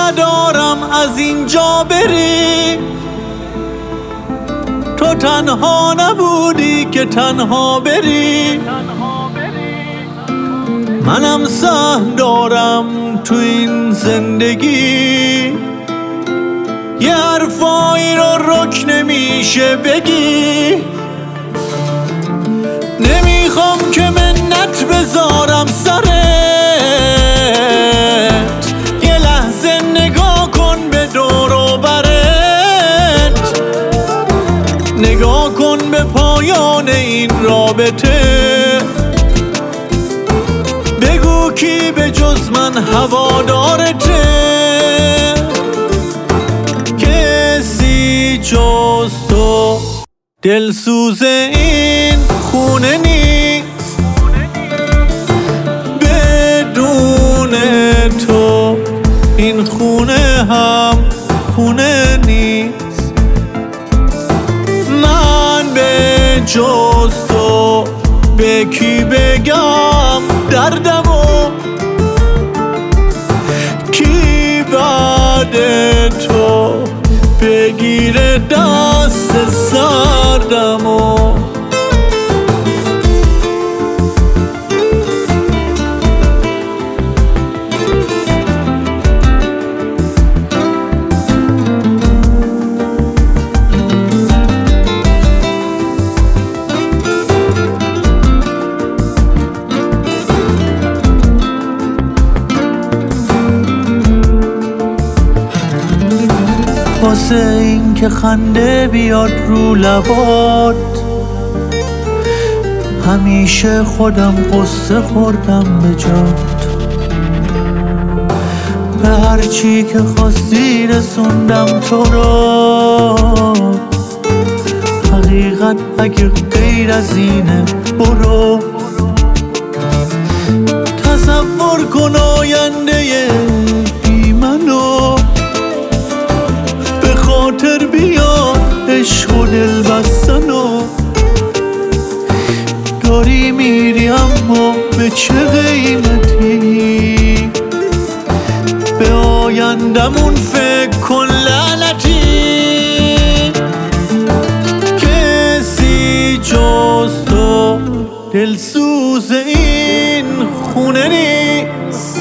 ندارم از اینجا بری، تو تنها نبودی که تنها بری. منم سهم دارم تو این زندگی، یه حرفایی رو رک نمیشه بگی. نمیخوام که منت بذارم سرت، یه لحظه نگاه کن به دور و برت، نگاه کن به پایان این رابطه. بگو کی به جز من هوادارته، کسی جز تو دلسوز این خونه نیست. بدون تو این خونه هم خونه نیست. من به جز تو به کی بگم دردمو، کی بعد تو بگیره دست سردمو. واسه این که خنده بیاد رو لبات، همیشه خودم قصه خوردم به جات. به هرچی که خواستی رسوندم تو رو، حقیقت اگه غیر از اینه برو. تصور کن آینده بی منو، خاطر بیاد عشق و دل بستنو. داری میری اما به چه قیمتی، به آیندمون فکر کن لعنتی. کسی جز تو دلسوز این خونه نیست.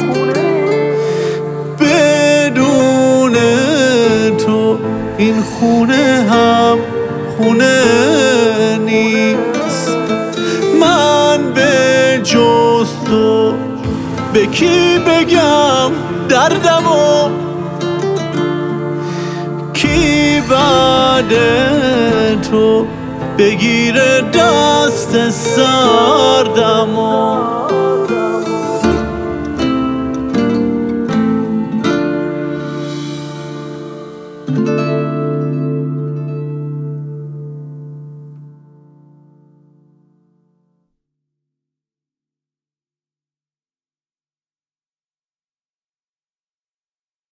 بدون تو این خونه هم خونه نیست. من به جز تو به کی بگم دردمو، کی بعد تو بگیره دست سردمو.